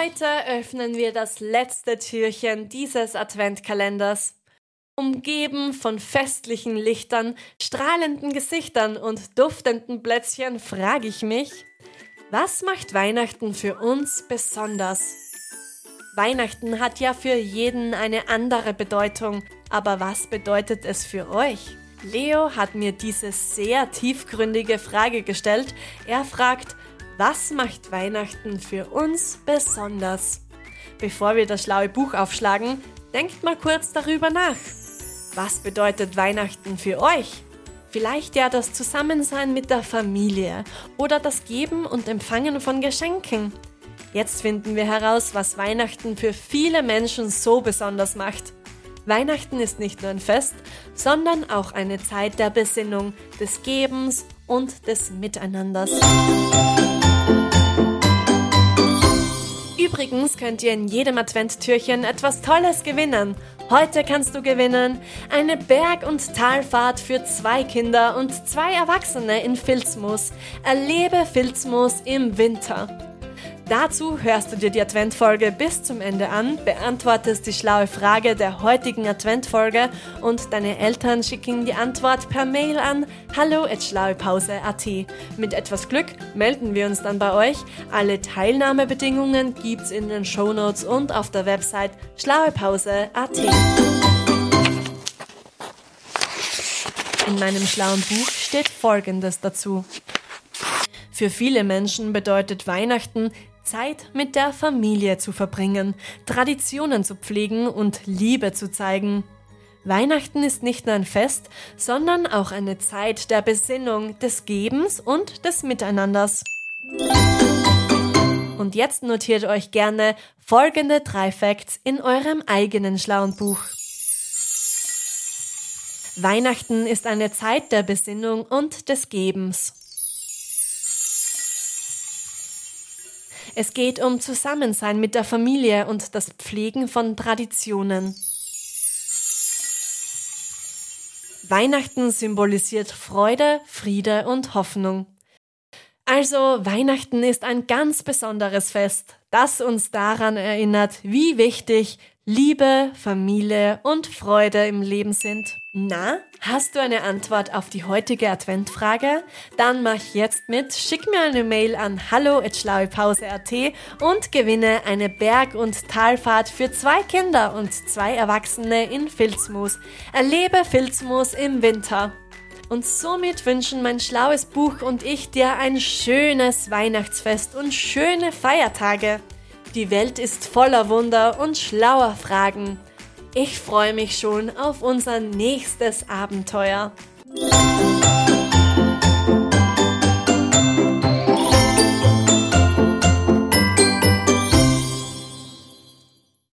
Heute öffnen wir das letzte Türchen dieses Adventkalenders. Umgeben von festlichen Lichtern, strahlenden Gesichtern und duftenden Plätzchen frage ich mich, was macht Weihnachten für uns besonders? Weihnachten hat ja für jeden eine andere Bedeutung, aber was bedeutet es für euch? Leo hat mir diese sehr tiefgründige Frage gestellt. Er fragt, was macht Weihnachten für uns besonders? Bevor wir das schlaue Buch aufschlagen, denkt mal kurz darüber nach. Was bedeutet Weihnachten für euch? Vielleicht ja das Zusammensein mit der Familie oder das Geben und Empfangen von Geschenken. Jetzt finden wir heraus, was Weihnachten für viele Menschen so besonders macht. Weihnachten ist nicht nur ein Fest, sondern auch eine Zeit der Besinnung, des Gebens und des Miteinanders. Übrigens könnt ihr in jedem Adventtürchen etwas Tolles gewinnen. Heute kannst du gewinnen eine Berg- und Talfahrt für 2 Kinder und 2 Erwachsene in Filzmoos. Erlebe Filzmoos im Winter. Dazu hörst du dir die Adventfolge bis zum Ende an, beantwortest die schlaue Frage der heutigen Adventfolge und deine Eltern schicken die Antwort per Mail an hallo@schlauepause.at. Mit etwas Glück melden wir uns dann bei euch. Alle Teilnahmebedingungen gibt's in den Shownotes und auf der Website schlauepause.at. In meinem schlauen Buch steht Folgendes dazu. Für viele Menschen bedeutet Weihnachten, Zeit mit der Familie zu verbringen, Traditionen zu pflegen und Liebe zu zeigen. Weihnachten ist nicht nur ein Fest, sondern auch eine Zeit der Besinnung, des Gebens und des Miteinanders. Und jetzt notiert euch gerne folgende 3 Facts in eurem eigenen schlauen Buch. Weihnachten ist eine Zeit der Besinnung und des Gebens. Es geht um Zusammensein mit der Familie und das Pflegen von Traditionen. Weihnachten symbolisiert Freude, Friede und Hoffnung. Also Weihnachten ist ein ganz besonderes Fest, das uns daran erinnert, wie wichtig Liebe, Familie und Freude im Leben sind. Na, hast du eine Antwort auf die heutige Adventfrage? Dann mach jetzt mit, schick mir eine Mail an hallo@schlauepause.at und gewinne eine Berg- und Talfahrt für 2 Kinder und 2 Erwachsene in Filzmoos. Erlebe Filzmoos im Winter. Und somit wünschen mein schlaues Buch und ich dir ein schönes Weihnachtsfest und schöne Feiertage. Die Welt ist voller Wunder und schlauer Fragen. Ich freue mich schon auf unser nächstes Abenteuer.